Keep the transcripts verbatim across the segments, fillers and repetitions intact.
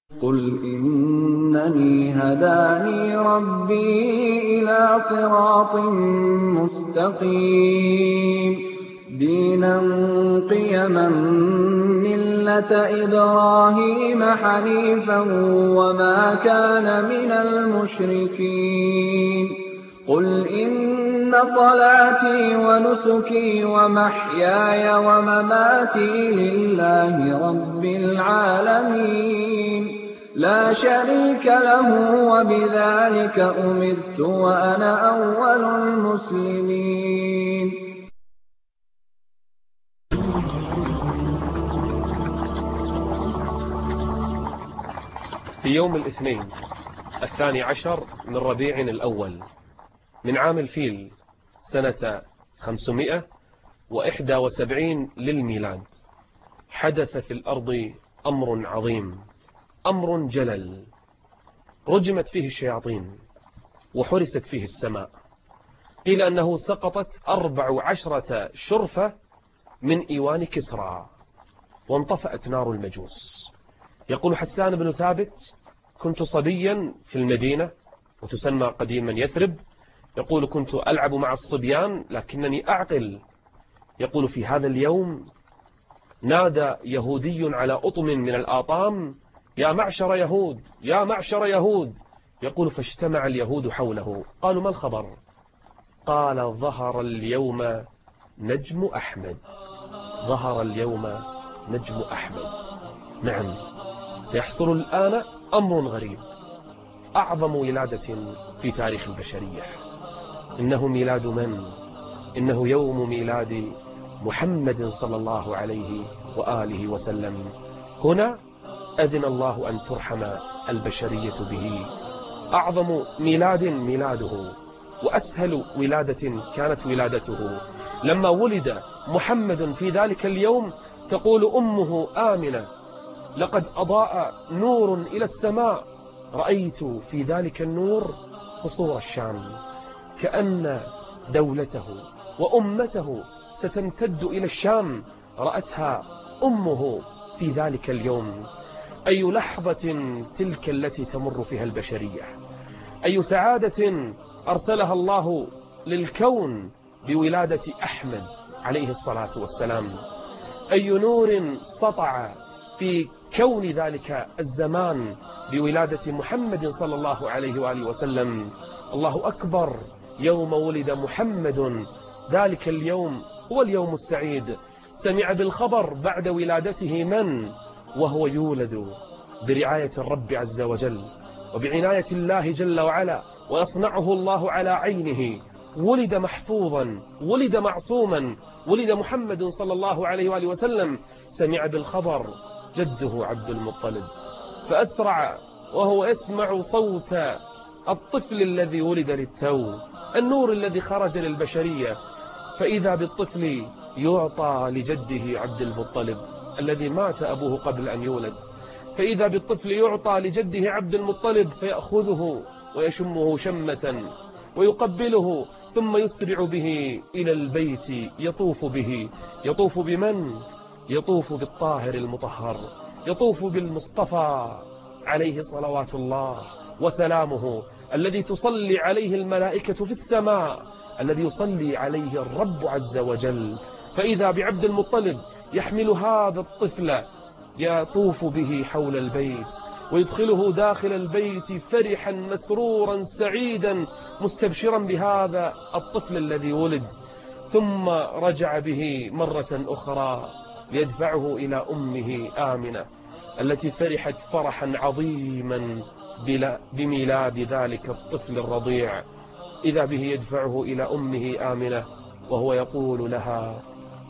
قُلْ إِنَّنِي هَدَانِي رَبِّي إِلَىٰ صِرَاطٍ مُّسْتَقِيمٍ دِينًا قِيَمًا مِّلَّةَ إِبْرَاهِيمَ حَنِيفًا وَمَا كَانَ مِنَ الْمُشْرِكِينَ قُلْ إِنَّ صَلَاتِي وَنُسُكِي وَمَحْيَايَ وَمَمَاتِي لِلَّهِ رَبِّ الْعَالَمِينَ لَا شَرِيكَ لَهُ وَبِذَٰلِكَ أُمِرْتُ وَأَنَا أَوَّلُ الْمُسْلِمِينَ في يوم الاثنين الثاني عشر من ربيع الأول من عام الفيل سنة خمسمائة وإحدى وسبعين للميلاد حدث في الأرض أمر عظيم، أمر جلل، رجمت فيه الشياطين وحرست فيه السماء. قيل أنه سقطت أربع عشرة شرفة من إيوان كسرى وانطفأت نار المجوس. يقول حسان بن ثابت: كنت صبيا في المدينة وتسمى قديما يثرب. يقول: كنت ألعب مع الصبيان لكنني أعقل. يقول: في هذا اليوم نادى يهودي على أطم من الآطام: يا معشر يهود، يا معشر يهود. يقول: فاجتمع اليهود حوله. قالوا: ما الخبر؟ قال: ظهر اليوم نجم أحمد، ظهر اليوم نجم أحمد. نعم، سيحصل الآن أمر غريب، أعظم ولادة في تاريخ البشرية. إنه ميلاد من؟ إنه يوم ميلاد محمد صلى الله عليه وآله وسلم. هنا أذن الله أن ترحم البشرية به. أعظم ميلاد ميلاده، وأسهل ولادة كانت ولادته. لما ولد محمد في ذلك اليوم تقول أمه آمنة: لقد أضاء نور إلى السماء، رأيت في ذلك النور قصور الشام، كأن دولته وأمته ستمتد إلى الشام. رأتها أمه في ذلك اليوم. أي لحظة تلك التي تمر فيها البشرية، أي سعادة أرسلها الله للكون بولادة أحمد عليه الصلاة والسلام. أي نور سطع في كون ذلك الزمان بولادة محمد صلى الله عليه وآله وسلم. الله أكبر، يوم ولد محمد ذلك اليوم هو اليوم السعيد. سمع بالخبر بعد ولادته من؟ وهو يولد برعاية الرب عز وجل وبعناية الله جل وعلا، ويصنعه الله على عينه. ولد محفوظا، ولد معصوما، ولد محمد صلى الله عليه وآله وسلم. سمع بالخبر جده عبد المطلب، فأسرع وهو يسمع صوت الطفل الذي ولد للتو، النور الذي خرج للبشرية. فإذا بالطفل يعطى لجده عبد المطلب الذي مات أبوه قبل أن يولد. فإذا بالطفل يعطى لجده عبد المطلب فيأخذه ويشمه شمة ويقبله، ثم يسرع به إلى البيت يطوف به. يطوف بمن؟ يطوف بالطاهر المطهر، يطوف بالمصطفى عليه صلوات الله وسلامه، الذي تصلي عليه الملائكة في السماء، الذي يصلي عليه الرب عز وجل. فإذا بعبد المطلب يحمل هذا الطفل يطوف به حول البيت ويدخله داخل البيت فرحا مسرورا سعيدا مستبشرا بهذا الطفل الذي ولد. ثم رجع به مرة أخرى ليدفعه إلى أمه آمنة التي فرحت فرحا عظيما بميلاد ذلك الطفل الرضيع. إذا به يدفعه إلى أمه آمنة وهو يقول لها: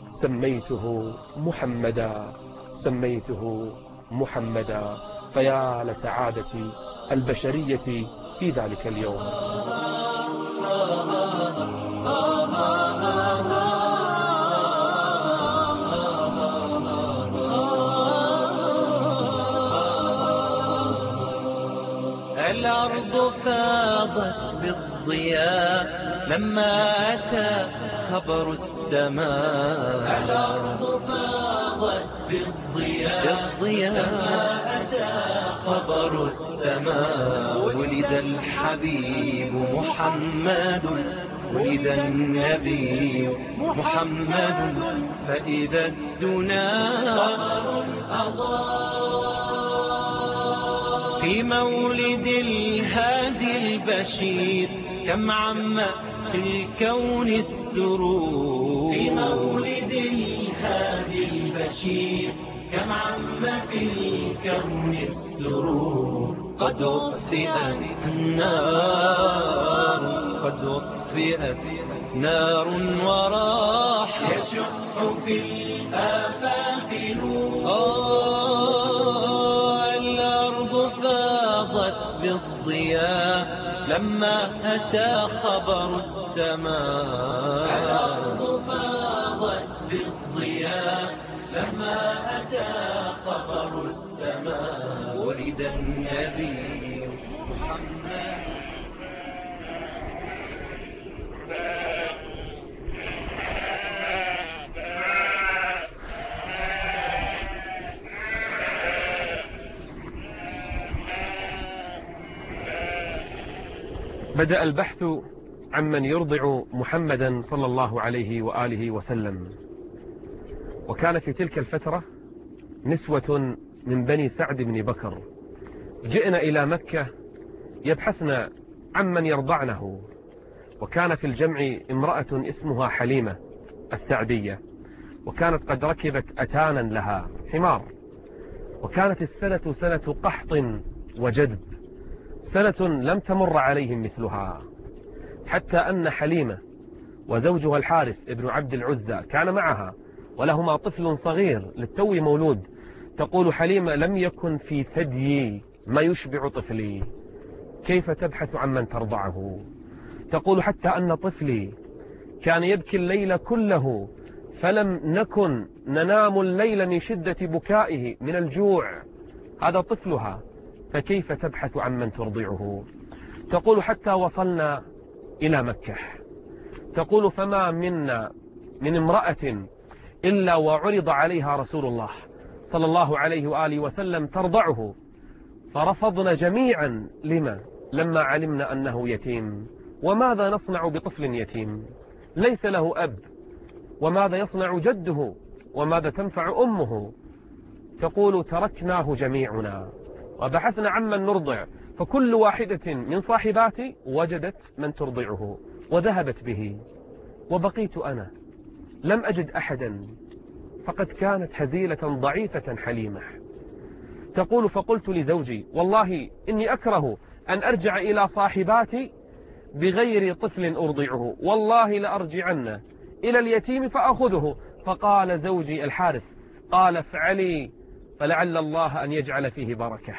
سميته محمدا، سميته محمدا. فيا لسعادة البشرية في ذلك اليوم. الأرض فاضت بالضياء لما أتى خبر السماء. الأرض فاضت بالضياء لما أتى خبر السماء ولد الحبيب محمد ولد النبي محمد فإذا الدنا قمر أضاء في مولد الهادي البشير كم عم في الكون السرور في مولد الهادي البشير كم عم في الكون السرور قد أطفئت النار قد أطفئت نار وراح يشع في الآفاق نور آه الأرض فاضت بالضياء لما أتى خبر السماء الأرض فاضت بالضياء لما أتى خبر السماء ولد النبي محمد بدأ البحث عمن يرضع محمدا صلى الله عليه وآله وسلم. وكان في تلك الفترة نسوة من بني سعد بن بكر جئنا إلى مكة يبحثن عمن يرضعنه. وكان في الجمع امرأة اسمها حليمة السعدية، وكانت قد ركبت أتانا لها حمار. وكانت السنة سنة قحط وجدب، سنة لم تمر عليهم مثلها، حتى أن حليمة وزوجها الحارث ابن عبد العزى كان معها ولهما طفل صغير للتو مولود. تقول حليمة لم يكن في ثديي ما يشبع طفلي، كيف تبحث عن من ترضعه؟ تقول حتى أن طفلي كان يبكي الليل كله فلم نكن ننام الليل من شدة بكائه من الجوع، هذا طفلها، فكيف تبحث عن من ترضعه؟ تقول حتى وصلنا إلى مكة. تقول فما منا من امرأة إلا وعرض عليها رسول الله صلى الله عليه وآله وسلم ترضعه، فرفضنا جميعا. لما؟ لما علمنا أنه يتيم. وماذا نصنع بطفل يتيم ليس له أب؟ وماذا يصنع جده؟ وماذا تنفع أمه؟ تقول تركناه جميعنا وبحثنا عمن نرضع، فكل واحدة من صاحباتي وجدت من ترضعه وذهبت به، وبقيت أنا لم أجد أحدا، فقد كانت هزيلة ضعيفة حليمة. تقول فقلت لزوجي والله إني أكره أن أرجع إلى صاحباتي بغير طفل أرضعه، والله لأرجعن إلى اليتيم فأخذه. فقال زوجي الحارث قال افعلي فلعل الله أن يجعل فيه بركة.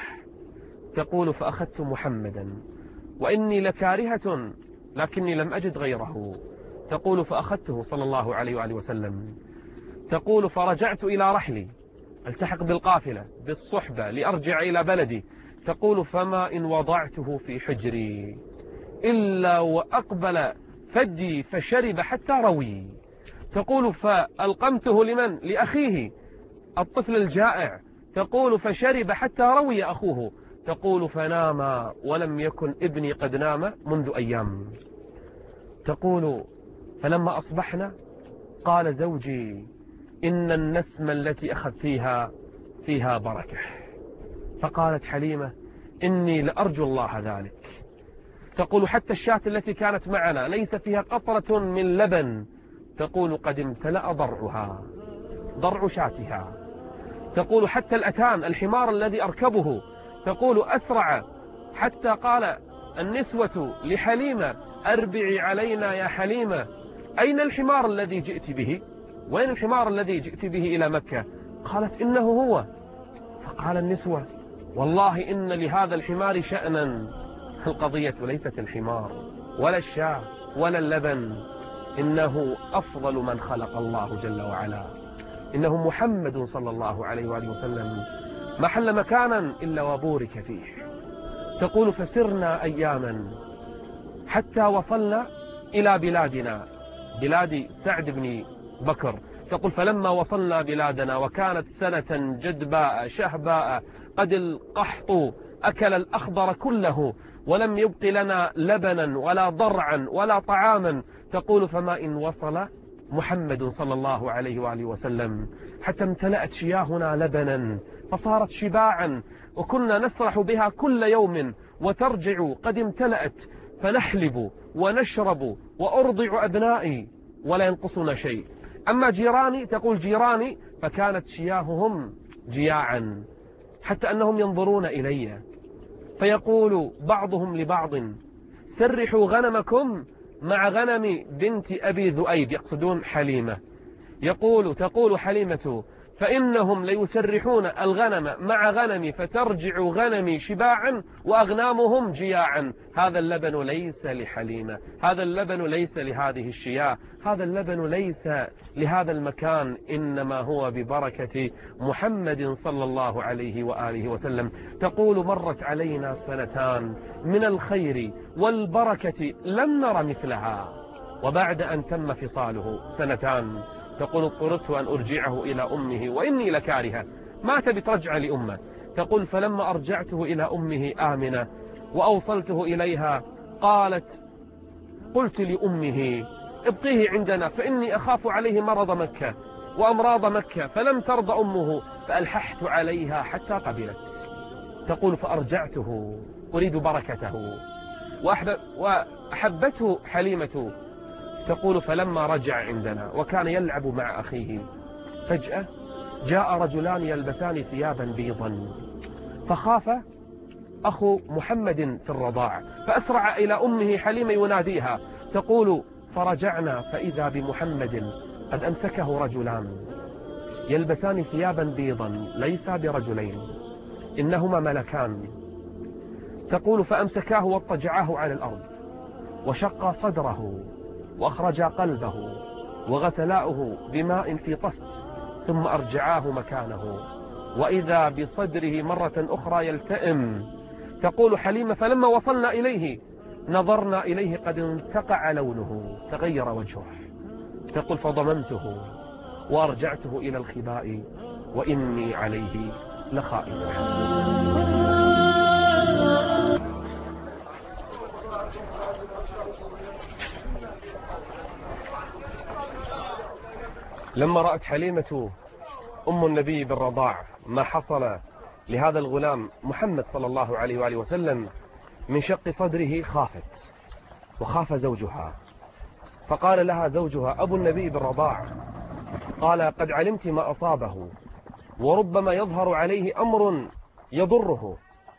تقول فأخذت محمدا وإني لكارهة لكني لم أجد غيره. تقول فأخذته صلى الله عليه وآله وسلم. تقول فرجعت إلى رحلي التحق بالقافلة بالصحبة لأرجع إلى بلدي. تقول فما إن وضعته في حجري إلا وأقبل فدي فشرب حتى روي. تقول فألقمته لمن؟ لأخيه الطفل الجائع. تقول فشرب حتى روي أخوه. تقول فنام ولم يكن ابني قد نام منذ أيام. تقول فلما أصبحنا قال زوجي إن النسمة التي أخذتيها فيها بركة. فقالت حليمة إني لأرجو الله ذلك. تقول حتى الشاة التي كانت معنا ليس فيها قطرة من لبن. تقول قد امتلأ ضرعها ضرع شاتها. تقول حتى الأتان الحمار الذي أركبه تقول أسرع، حتى قال النسوة لحليمة أربعي علينا يا حليمة، أين الحمار الذي جئت به؟ وين الحمار الذي جئت به إلى مكة؟ قالت إنه هو. فقال النسوة والله إن لهذا الحمار شأنا. القضية ليست الحمار ولا الشاة ولا اللبن، إنه أفضل من خلق الله جل وعلا، إنه محمد صلى الله عليه وآله وسلم، ما حل مكانا إلا وبورك فيه. تقول فسرنا أياما حتى وصلنا إلى بلادنا، بلاد سعد بن بكر، تقول فلما وصلنا بلادنا وكانت سنة جدباء شهباء قد القحط أكل الأخضر كله ولم يبق لنا لبنا ولا ضرعا ولا طعاما. تقول فما إن وصل محمد صلى الله عليه وآله وسلم حتى امتلأت شياهنا لبنا فصارت شباعا، وكنا نسرح بها كل يوم وترجع قد امتلأت، فنحلب ونشرب وأرضع أبنائي ولا ينقصنا شيء. أما جيراني، تقول جيراني فكانت شياههم جياعا حتى أنهم ينظرون إلي فيقول بعضهم لبعض سرحوا غنمكم مع غنم بنت أبي ذؤيب، يقصدون حليمة. يقول تقول حليمة فإنهم ليسرحون الغنم مع غنمي فترجع غنمي شباعا وأغنامهم جياعا. هذا اللبن ليس لحليمة، هذا اللبن ليس لهذه الشياه، هذا اللبن ليس لهذا المكان، إنما هو ببركة محمد صلى الله عليه وآله وسلم. تقول مرت علينا سنتان من الخير والبركة لم نر مثلها، وبعد أن تم فصاله سنتان تقول اضطررت أن أرجعه إلى أمه وإني لكارهة، ما تبي ترجع لأمه. تقول فلما أرجعته إلى أمه آمنة وأوصلته إليها قالت قلت لأمه ابقيه عندنا فإني أخاف عليه مرض مكة وأمراض مكة، فلم ترضى أمه فألححت عليها حتى قبلت. تقول فأرجعته أريد بركته وأحبته حليمة. تقول فلما رجع عندنا وكان يلعب مع أخيه فجأة جاء رجلان يلبسان ثيابا بيضا، فخاف أخو محمد في الرضاع فأسرع إلى أمه حليمة يناديها. تقول فرجعنا فإذا بمحمد قد أمسكه رجلان يلبسان ثيابا بيضا ليس برجلين إنهما ملكان. تقول فأمسكاه واضطجعاه على الأرض وشق صدره وأخرجا قلبه وغسلاؤه بماء في طست ثم أرجعاه مكانه، وإذا بصدره مرة أخرى يلتئم. تقول حليمة فلما وصلنا إليه نظرنا إليه قد انتقع لونه تغير وجهه. تقول فضممته وأرجعته إلى الخباء وإني عليه لخائف. لما رأت حليمة أم النبي بالرضاع ما حصل لهذا الغلام محمد صلى الله عليه وآله وسلم من شق صدره خافت وخاف زوجها، فقال لها زوجها أبو النبي بالرضاع قال قد علمت ما أصابه وربما يظهر عليه أمر يضره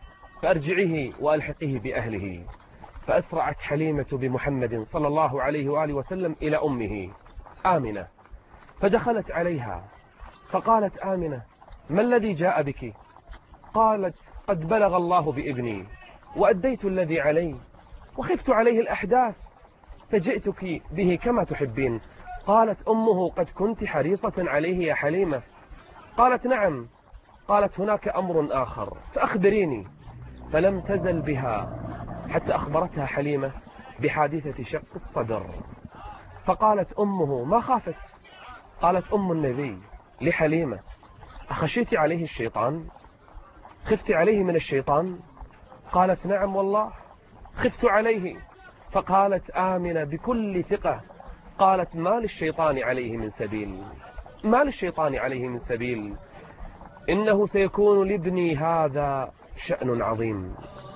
فأرجعيه وألحقه بأهله. فأسرعت حليمة بمحمد صلى الله عليه وآله وسلم إلى أمه آمنة فدخلت عليها فقالت آمنة ما الذي جاء بك؟ قالت قد بلغ الله بابني وأديت الذي علي وخفت عليه الأحداث فجئتك به كما تحبين. قالت أمه قد كنت حريصة عليه يا حليمة؟ قالت نعم. قالت هناك أمر آخر فأخبريني. فلم تزل بها حتى أخبرتها حليمة بحادثة شق الصدر. فقالت أمه ما خافت؟ قالت أم النبي لحليمة أخشيت عليه الشيطان؟ خفت عليه من الشيطان؟ قالت نعم والله خفت عليه. فقالت آمنة بكل ثقة قالت ما للشيطان عليه من سبيل، ما للشيطان عليه من سبيل، إنه سيكون لابني هذا شأن عظيم.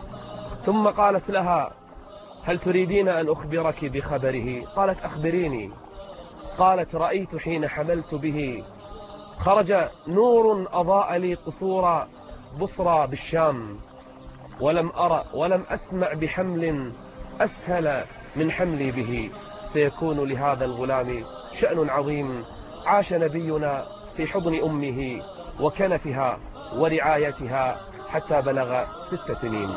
ثم قالت لها هل تريدين أن أخبرك بخبره؟ قالت أخبريني. قالت رأيت حين حملت به خرج نور أضاء لي قصور بصرى بالشام، ولم أرى ولم أسمع بحمل أسهل من حملي به، سيكون لهذا الغلام شأن عظيم. عاش نبينا في حضن أمه وكنفها ورعايتها حتى بلغ ست سنين.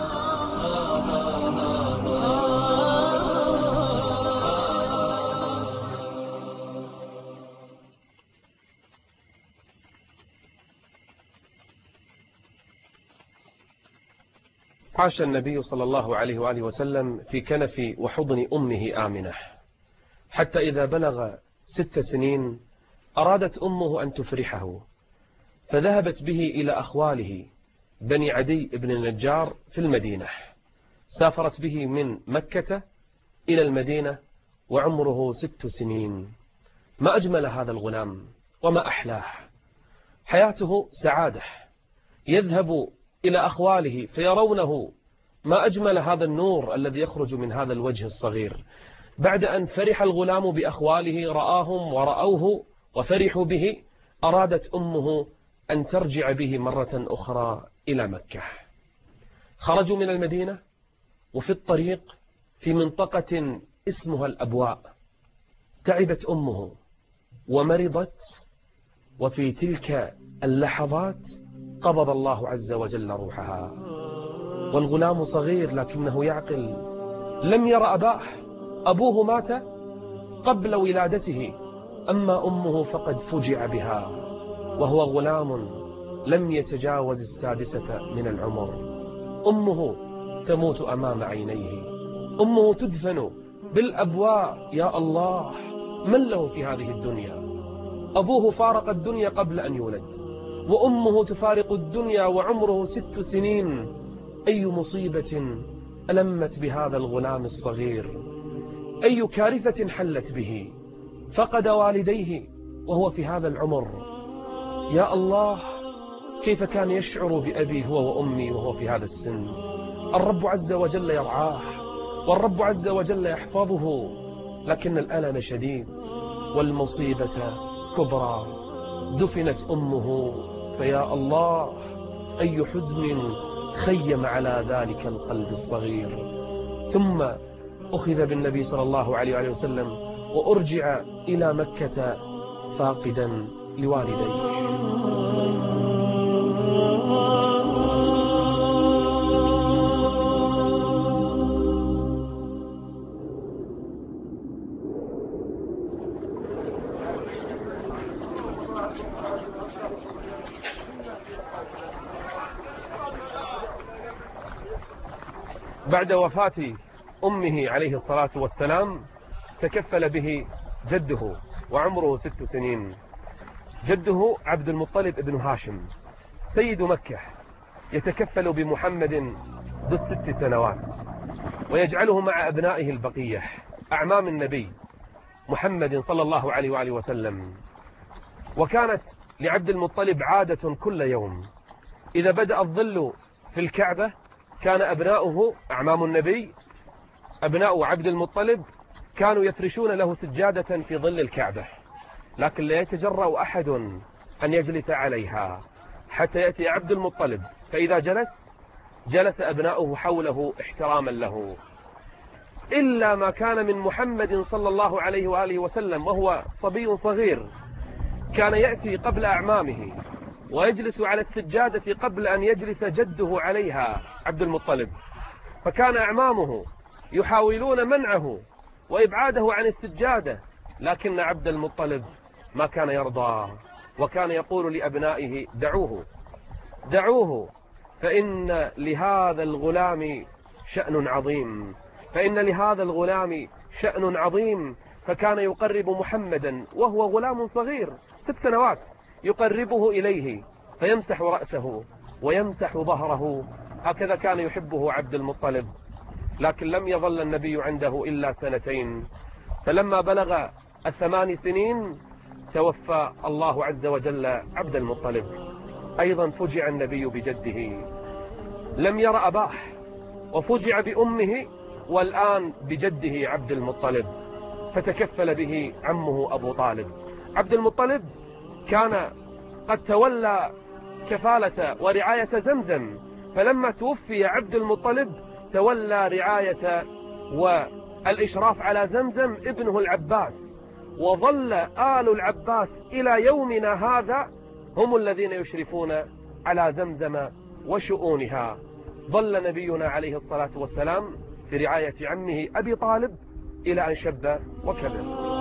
عاش النبي صلى الله عليه وآله وسلم في كنف وحضن أمه آمنة حتى إذا بلغ ست سنين أرادت أمه أن تفرحه، فذهبت به إلى أخواله بني عدي بن النجار في المدينة. سافرت به من مكة إلى المدينة وعمره ست سنين. ما أجمل هذا الغلام وما أحلاه، حياته سعادة. يذهب إلى أخواله فيرونه. ما أجمل هذا النور الذي يخرج من هذا الوجه الصغير. بعد أن فرح الغلام بأخواله، رآهم ورأوه وفرحوا به، أرادت أمه أن ترجع به مرة أخرى إلى مكة. خرجوا من المدينة، وفي الطريق في منطقة اسمها الأبواء تعبت أمه ومرضت، وفي تلك اللحظات قبض الله عز وجل روحها. والغلام صغير لكنه يعقل، لم يرى أباه، أبوه مات قبل ولادته، أما أمه فقد فجع بها وهو غلام لم يتجاوز السادسة من العمر. أمه تموت أمام عينيه، أمه تدفن بالأبواء. يا الله، من له في هذه الدنيا؟ أبوه فارق الدنيا قبل أن يولد، وأمه تفارق الدنيا وعمره ست سنين. أي مصيبة ألمت بهذا الغلام الصغير، أي كارثة حلت به. فقد والديه وهو في هذا العمر. يا الله، كيف كان يشعر بأبي هو وأمي وهو في هذا السن. الرب عز وجل يرعاه، والرب عز وجل يحفظه، لكن الألم شديد والمصيبة كبرى. دفنت أمه، فيا الله أي حزن خيم على ذلك القلب الصغير. ثم أخذ بالنبي صلى الله عليه وآله وسلم وأرجع إلى مكة فاقدا لوالديه. بعد وفاة أمه عليه الصلاة والسلام تكفل به جده وعمره ست سنين. جده عبد المطلب بن هاشم سيد مكة، يتكفل بمحمد بالست سنوات ويجعله مع أبنائه البقية أعمام النبي محمد صلى الله عليه وآله وسلم. وكانت لعبد المطلب عادة كل يوم إذا بدأ الظل في الكعبة كان أبناؤه أعمام النبي أبناء عبد المطلب كانوا يفرشون له سجادة في ظل الكعبة، لكن لا يتجرأ أحد أن يجلس عليها حتى يأتي عبد المطلب، فإذا جلس جلس أبناؤه حوله احتراما له، إلا ما كان من محمد صلى الله عليه وآله وسلم وهو صبي صغير. كان يأتي قبل أعمامه ويجلس على السجادة قبل أن يجلس جده عليها عبد المطلب، فكان أعمامه يحاولون منعه وإبعاده عن السجادة، لكن عبد المطلب ما كان يرضى، وكان يقول لأبنائه دعوه دعوه فإن لهذا الغلام شأن عظيم فإن لهذا الغلام شأن عظيم. فكان يقرب محمدا وهو غلام صغير ست سنوات، يقربه إليه فيمسح رأسه ويمسح ظهره، هكذا كان يحبه عبد المطلب. لكن لم يظل النبي عنده إلا سنتين، فلما بلغ الثمان سنين توفى الله عز وجل عبد المطلب. أيضا فجع النبي بجده، لم ير أباه وفجع بأمه، والآن بجده عبد المطلب، فتكفل به عمه أبو طالب. عبد المطلب كان قد تولى كفالة ورعاية زمزم، فلما توفي عبد المطلب تولى رعاية والإشراف على زمزم ابنه العباس، وظل آل العباس إلى يومنا هذا هم الذين يشرفون على زمزم وشؤونها. ظل نبينا عليه الصلاة والسلام برعاية عمه أبي طالب إلى أن شب وكبر.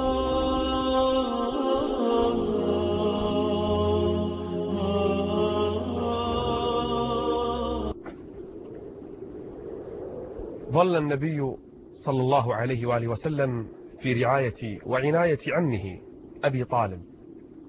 ظل النبي صلى الله عليه وآله وسلم في رعاية وعناية عمه أبي طالب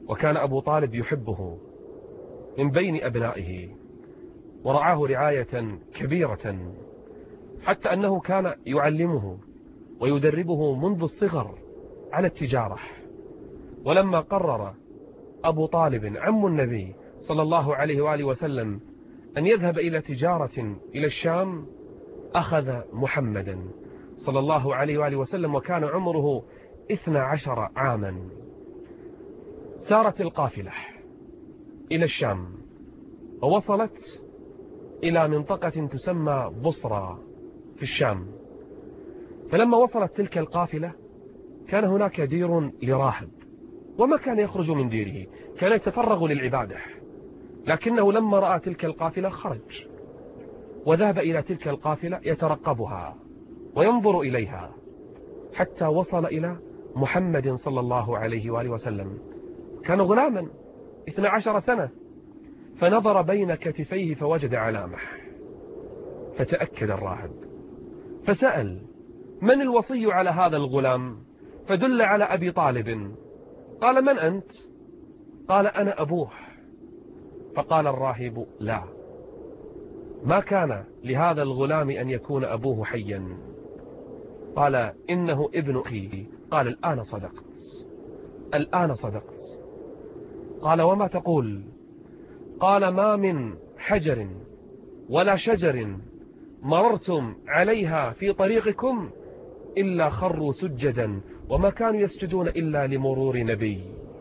وكان أبو طالب يحبه من بين أبنائه ورعاه رعاية كبيرة، حتى أنه كان يعلمه ويدربه منذ الصغر على التجارة. ولما قرر أبو طالب عم النبي صلى الله عليه وآله وسلم أن يذهب إلى تجارة إلى الشام، أخذ محمدا صلى الله عليه وآله وسلم وكان عمره اثنى عشر عاما. سارت القافلة إلى الشام ووصلت إلى منطقة تسمى بصرى في الشام. فلما وصلت تلك القافلة كان هناك دير لراهب، وما كان يخرج من ديره، كان يتفرغ للعبادة، لكنه لما رأى تلك القافلة خرج وذهب إلى تلك القافلة يترقبها وينظر إليها، حتى وصل إلى محمد صلى الله عليه وآله وسلم. كان غلاما اثنى عشر سنة، فنظر بين كتفيه فوجد علامة، فتأكد الراهب فسأل: من الوصي على هذا الغلام؟ فدل على أبي طالب. قال: من أنت؟ قال: أنا أبوه. فقال الراهب: لا، ما كان لهذا الغلام أن يكون أبوه حيا. قال: إنه ابن أخي. قال: الآن صدقت، الآن صدقت. قال: وما تقول؟ قال: ما من حجر ولا شجر مررتم عليها في طريقكم إلا خروا سجدا، وما كانوا يسجدون إلا لمرور نبي.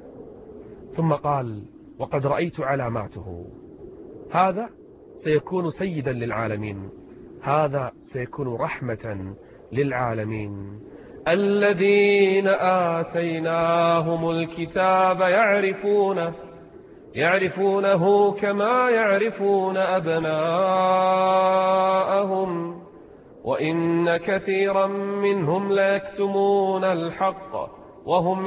ثم قال: وقد رأيت علاماته، هذا سيكون سيدا للعالمين، هذا سيكون رحمة للعالمين. الذين آتيناهم الكتاب يعرفونه يعرفونه كما يعرفون أبناءهم وإن كثيرا منهم ليكتمون الحق وهم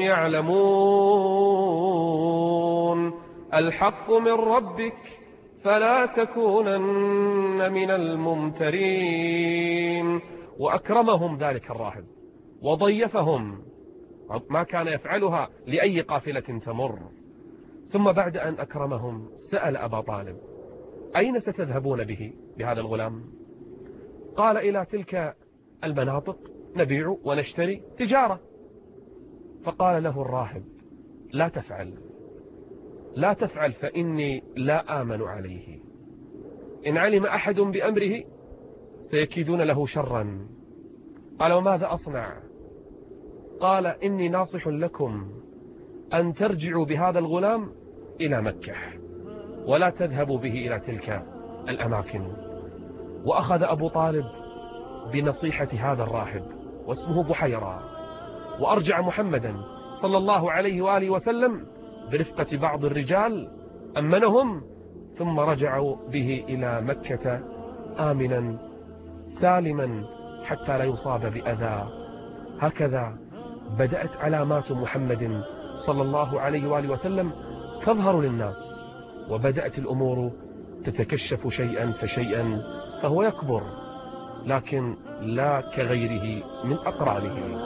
يعلمون. الحق من ربك فلا تكونن من الممترين. وأكرمهم ذلك الراهب وضيفهم، ما كان يفعلها لأي قافلة تمر. ثم بعد أن أكرمهم سأل أبا طالب: أين ستذهبون به بهذا الغلام؟ قال: إلى تلك المناطق نبيع ونشتري تجارة. فقال له الراهب: لا تفعل، لا تفعل، فإني لا آمن عليه، إن علم أحد بأمره سيكيدون له شرا. قال: وماذا أصنع؟ قال: إني ناصح لكم أن ترجعوا بهذا الغلام إلى مكة ولا تذهبوا به إلى تلك الأماكن. وأخذ أبو طالب بنصيحة هذا الراهب واسمه بحيرة، وأرجع محمدا صلى الله عليه وآله وسلم برفقة بعض الرجال، أمنهم، ثم رجعوا به إلى مكة آمنا سالما حتى لا يصاب بأذى. هكذا بدأت علامات محمد صلى الله عليه وآله وسلم تظهر للناس، وبدأت الأمور تتكشف شيئا فشيئا، فهو يكبر لكن لا كغيره من أقرانه.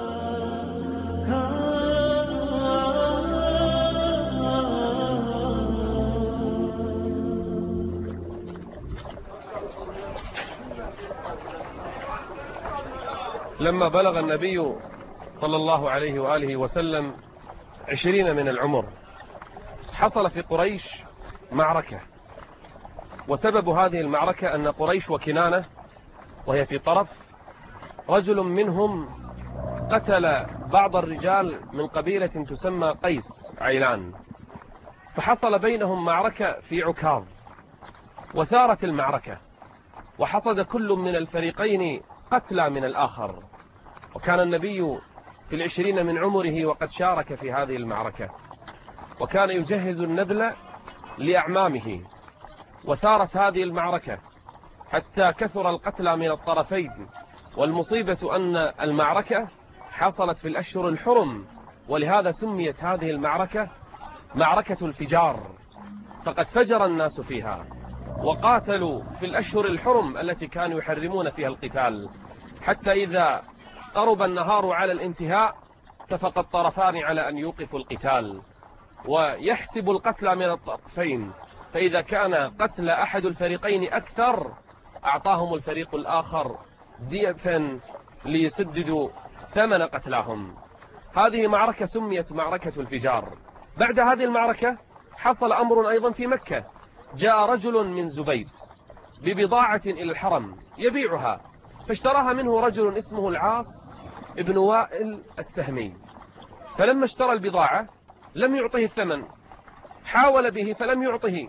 لما بلغ النبي صلى الله عليه وآله وسلم عشرين من العمر حصل في قريش معركة، وسبب هذه المعركة أن قريش وكنانة وهي في طرف، رجل منهم قتل بعض الرجال من قبيلة تسمى قيس عيلان، فحصل بينهم معركة في عكاظ، وثارت المعركة وحصد كل من الفريقين قتلى من الآخر. وكان النبي في العشرين من عمره وقد شارك في هذه المعركة، وكان يجهز النبل لأعمامه، وثارت هذه المعركة حتى كثر القتلى من الطرفين. والمصيبة أن المعركة حصلت في الأشهر الحرم، ولهذا سميت هذه المعركة معركة الفجار، فقد فجر الناس فيها وقاتلوا في الأشهر الحرم التي كانوا يحرمون فيها القتال، حتى إذا قرب النهار على الانتهاء اتفق الطرفان على أن يوقفوا القتال. ويحسب القتلى من الطرفين، فإذا كان قتل أحد الفريقين أكثر أعطاهم الفريق الآخر دية ليسددوا ثمن قتلاهم. هذه معركة سميت معركة الفجار. بعد هذه المعركة حصل أمر أيضا في مكة. جاء رجل من زبيد ببضاعة إلى الحرم يبيعها، فاشتراها منه رجل اسمه العاص ابن وائل السهمي. فلما اشترى البضاعة لم يعطه الثمن، حاول به فلم يعطه،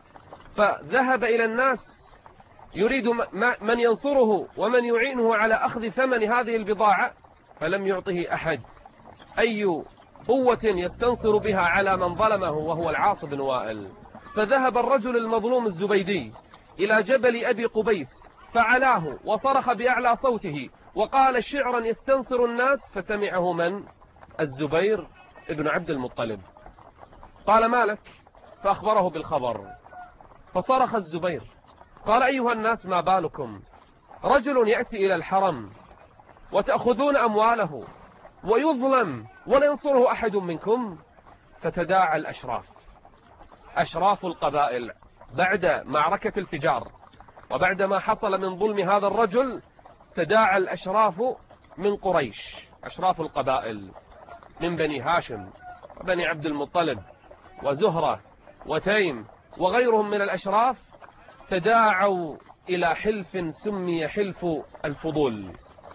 فذهب إلى الناس يريد من ينصره ومن يعينه على أخذ ثمن هذه البضاعة، فلم يعطه أحد. أي قوة يستنصر بها على من ظلمه وهو العاص بن وائل. فذهب الرجل المظلوم الزبيدي إلى جبل أبي قبيس فعلاه وصرخ بأعلى صوته وقال شعرا يستنصر الناس، فسمعه من؟ الزبير ابن عبد المطلب. قال ما لك؟ فأخبره بالخبر. فصرخ الزبير قال أيها الناس ما بالكم؟ رجل يأتي إلى الحرم وتأخذون أمواله ويظلم ولا ينصره أحد منكم. فتداعى الأشراف، أشراف القبائل بعد معركة الفجار وبعد ما حصل من ظلم هذا الرجل، تداعى الأشراف من قريش، أشراف القبائل من بني هاشم وبني عبد المطلب وزهرة وتيم وغيرهم من الأشراف، تداعوا إلى حلف سمي حلف الفضول.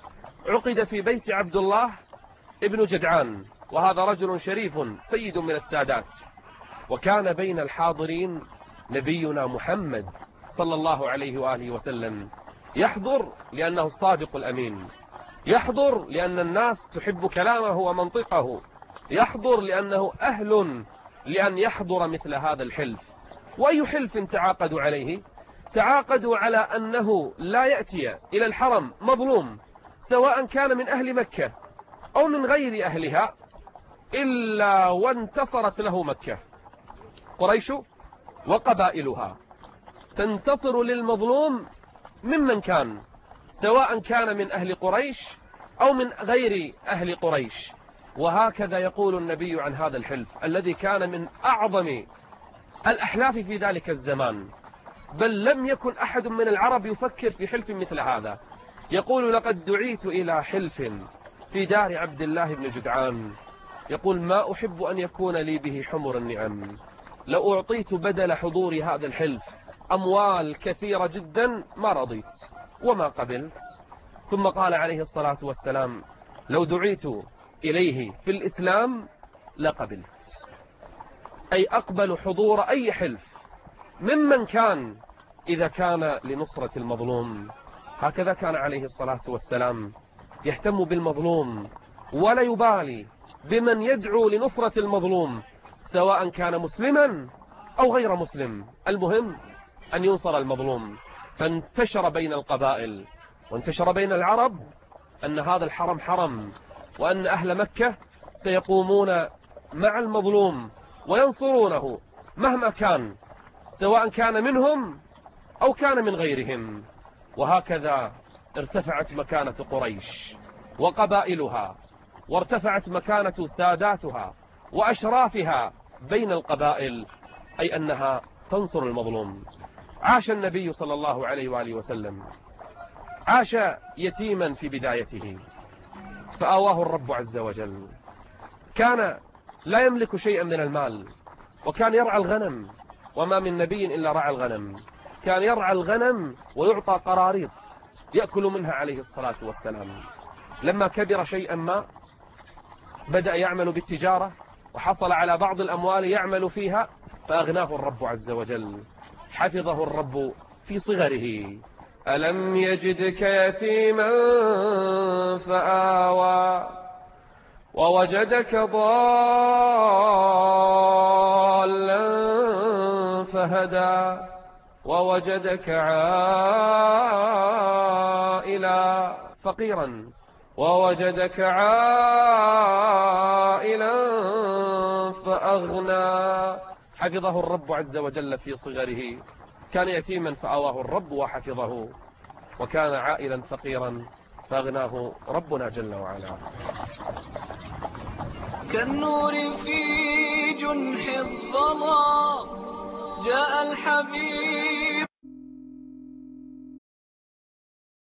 عقد في بيت عبد الله ابن جدعان، وهذا رجل شريف سيد من السادات، وكان بين الحاضرين نبينا محمد صلى الله عليه وآله وسلم. يحضر لأنه الصادق الأمين، يحضر لأن الناس تحب كلامه ومنطقه، يحضر لأنه أهل لأن يحضر مثل هذا الحلف. وأي حلف تعاقدوا عليه؟ تعاقدوا على أنه لا يأتي إلى الحرم مظلوم سواء كان من أهل مكة أو من غير أهلها إلا وانتصرت له مكة. قريش وقبائلها تنتصر للمظلوم ممن كان، سواء كان من أهل قريش أو من غير أهل قريش. وهكذا يقول النبي عن هذا الحلف الذي كان من أعظم الأحلاف في ذلك الزمان، بل لم يكن أحد من العرب يفكر في حلف مثل هذا. يقول لقد دعيت إلى حلف في دار عبد الله بن جدعان، يقول ما أحب أن يكون لي به حمر النعم، لو أعطيت بدل حضور هذا الحلف أموال كثيرة جدا ما رضيت وما قبلت. ثم قال عليه الصلاة والسلام لو دعيت إليه في الإسلام لقبلت، أي أقبل حضور أي حلف ممن كان إذا كان لنصرة المظلوم. هكذا كان عليه الصلاة والسلام يهتم بالمظلوم ولا يبالي بمن يدعو لنصرة المظلوم سواء كان مسلما أو غير مسلم، المهم أن ينصر المظلوم. فانتشر بين القبائل وانتشر بين العرب أن هذا الحرم حرم، وأن أهل مكة سيقومون مع المظلوم وينصرونه مهما كان، سواء كان منهم أو كان من غيرهم. وهكذا ارتفعت مكانة قريش وقبائلها، وارتفعت مكانة ساداتها وأشرافها بين القبائل، أي أنها تنصر المظلوم. عاش النبي صلى الله عليه وآله وسلم، عاش يتيما في بدايته فآواه الرب عز وجل. كان لا يملك شيئا من المال، وكان يرعى الغنم، وما من نبي إلا رعى الغنم. كان يرعى الغنم ويعطى قراريط يأكل منها عليه الصلاة والسلام. لما كبر شيئا ما بدأ يعمل بالتجارة وحصل على بعض الأموال يعمل فيها، فأغناه الرب عز وجل، حفظه الرب في صغره. ألم يجدك يتيما فآوى ووجدك ضالا فهدى ووجدك عائلا فقيرا ووجدك عائلا فأغنى. حفظه الرب عز وجل في صغره، كان يتيما فآواه الرب وحفظه، وكان عائلا فقيرا فأغناه ربنا جل وعلا. كالنور في جنح الظلام جاء الحبيب